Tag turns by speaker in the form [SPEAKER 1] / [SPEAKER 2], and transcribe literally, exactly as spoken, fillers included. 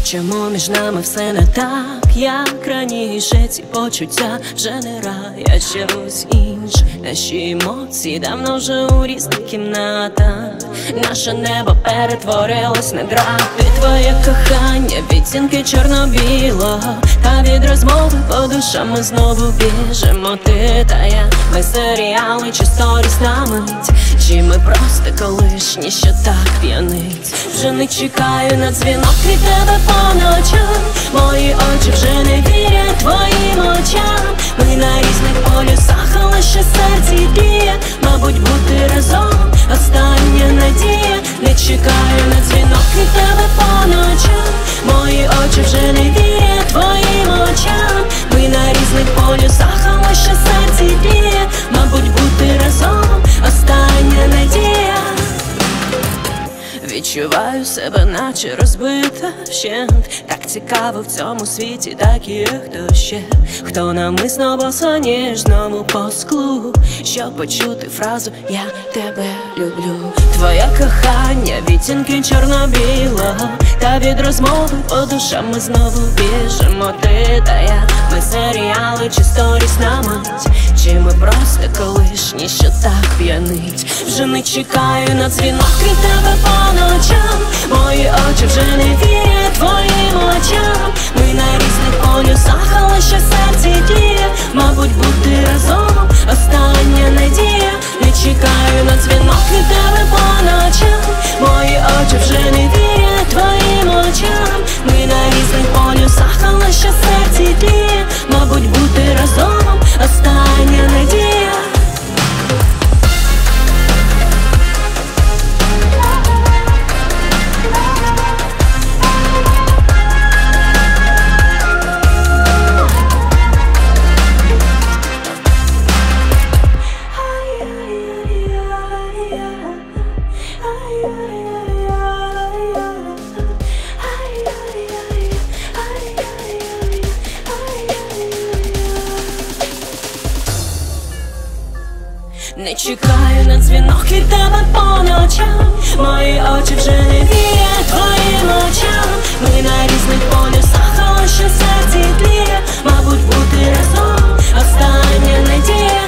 [SPEAKER 1] Чому між нами все не так, як раніше? Ці почуття вже не рая, щось інше. Наші емоції давно вже у різних кімнатах. Наше небо перетворилось на драти. Твоє кохання, відтінки чорно-білого, та від розмови по душам ми знову біжимо. Ти та я, ми серіали чи сторіс на мить, чи ми просто колишні, що так п'янить. Вже не чекаю на дзвінок від тебе по ночам. Мої очі вже не вірять твоїм очам. Ми на різних полюсах, але ще серці б'є. Мабуть, бути разом остання надія. Не чекаю на дзвінок від тебе по ночам. Мої очі вже не вірять твоїм очам. Ми на різних полюсах, але ще серці б'є. Мабуть, бути разом остання надія. Відчуваю себе, наче розбита вщент. Так цікаво в цьому світі, так і є хто ще, хто намисно босоніжному по склу, щоб почути фразу «Я тебе люблю». Твоє кохання, відтінки чорно-білого, та від розмови по душам ми знову біжимо. Ти та я, ми серіали чи сторіс на мить, чи ми просто колишні, що так п'янить. Вже не чекаю на дзвінок від тебе по ночам. Мої очі вже не вірять твоїм очам. Ми на різних полюсах, але ще серці б'є. Мабуть, бути разом остання надія. Не чекаю на дзвінок від тебе по ночам. Мої очі вже не вірять твоїм очам. Ми на різних полюсах, але ще серці б'є. Мабуть, бути разом остання надія. Не чекаю на дзвінок від тебе по ночам. Мої очі вже не вірять твоїм очам. Ми на різних полюсах, але ще серці тліє. Мабуть, бути разом остання надія.